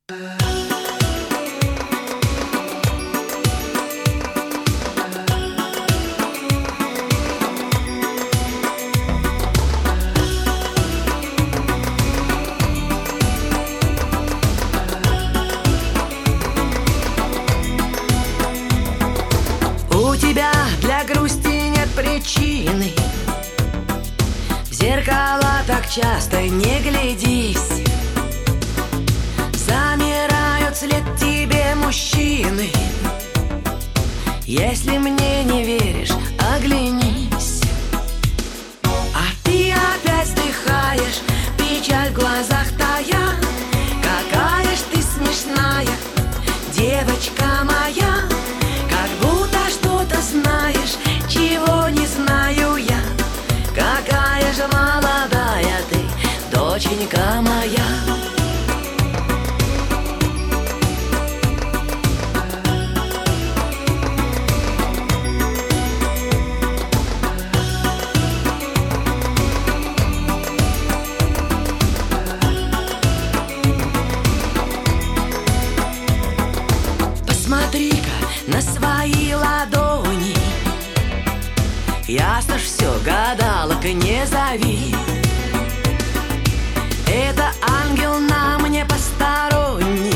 У тебя для грусти нет причины, в зеркало так часто не глядись. Замирают вслед тебе мужчины. Если мне не веришь, оглянись. А ты опять вздыхаешь, печаль в глазах тая. Какая ж ты смешная, девочка моя. Как будто что-то знаешь, чего не знаю я. Какая же молодая ты, доченька моя. Посмотри-ка на свои ладони. Ясно ж все, гадалок не зови. Это ангел на мне посторонний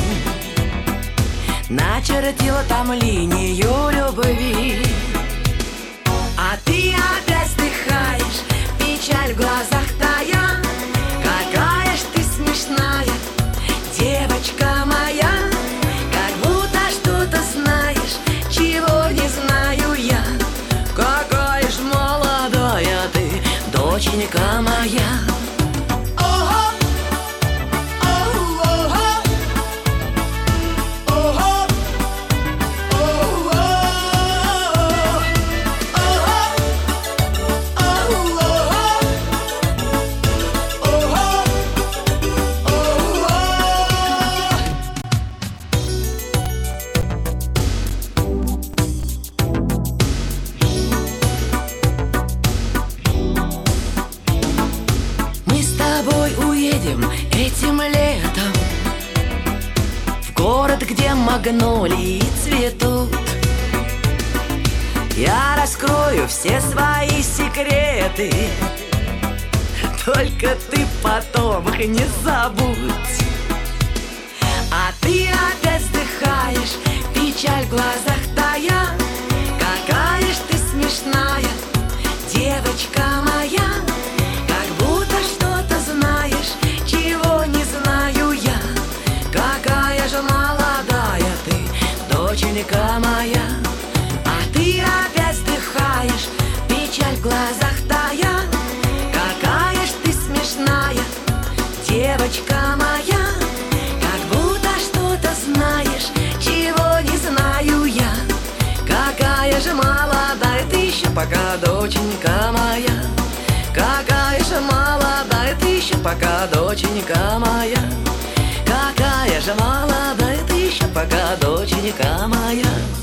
начертила там линию любви. А ты опять вздыхаешь, печаль в глазах тая. Какая ж ты смешная, девочка моя. Как будто что-то знаешь, чего не знаю я. Какая ж молодая ты, доченька моя. Уедем этим летом в город, где магнолии цветут. Я раскрою все свои секреты, только ты потом их не забудь. А ты опять вздыхаешь, печаль в глазах тая. Какая ж ты смешная, девочка моя. Как будто что-то знаешь, чего не знаю я. Какая же молодая ты, доченька моя. А ты опять вздыхаешь, печаль в глазах тая. Какая ж ты смешная, девочка моя. Как будто что-то знаешь, чего не знаю я. Какая же молодая ты еще пока, доченька моя. Какая же молодая ты еще пока, доченька моя. Какая же молодая ты еще пока, доченька моя.